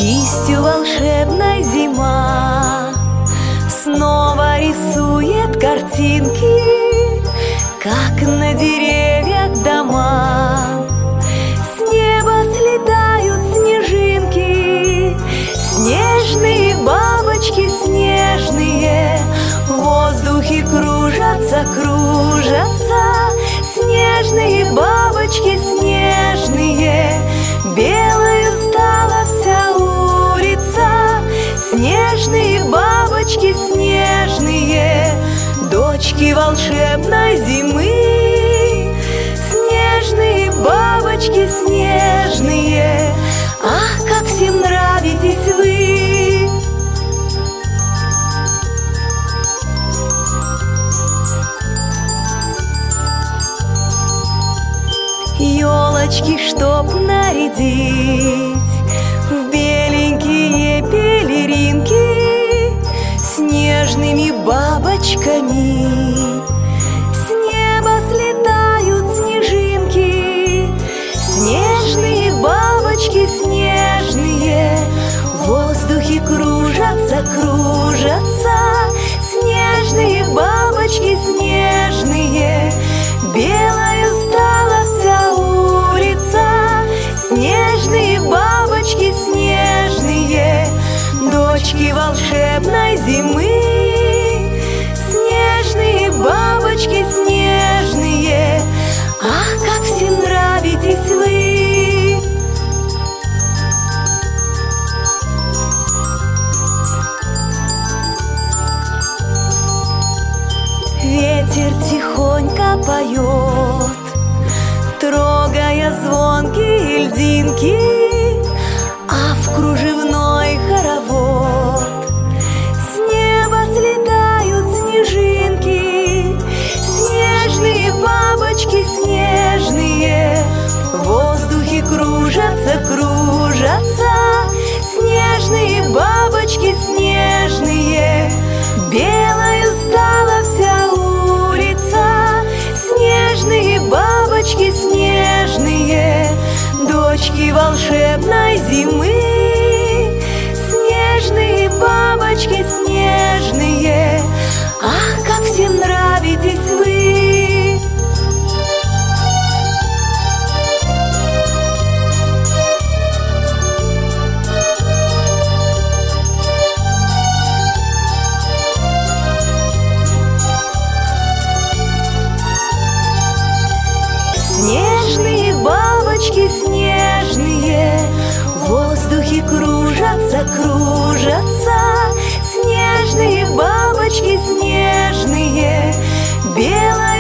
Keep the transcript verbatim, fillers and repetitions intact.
Кистью волшебной зима снова рисует картинки, как на деревьях дома. С неба слетают снежинки, снежные бабочки снежные, в воздухе кружатся, кружатся. Снежные бабочки снежные, белою стала вся улица. Снежные бабочки снежные, дочки волшебной зимы. Снежные бабочки снежные, ах, как всем нравитесь вы! Елочки, чтоб нарядить в беленькие пелеринки, снежными бабочками с неба слетают снежинки. Снежные бабочки снежные, в воздухе кружатся, кружатся. Снежные бабочки снежные, белою стала вся улица. Снежные бабочки снежные, дочки волшебной зимы. Снежные бабочки снежные, ах, как всем нравитесь вы! Ветер тихонько поет, трогая звонкие льдинки, а в кружевной хоровод с неба слетают снежинки. Снежные бабочки снежные, в воздухе кружатся, кружатся. Снежные бабочки снежные, белою стала вся улица. Снежные бабочки снежные, дочки волшебной зимы. Снежные бабочки снежные, ах, как всем нравитесь вы! Снежные бабочки снежные, в воздухе кружатся, кружатся. Снежные бабочки снежные, белые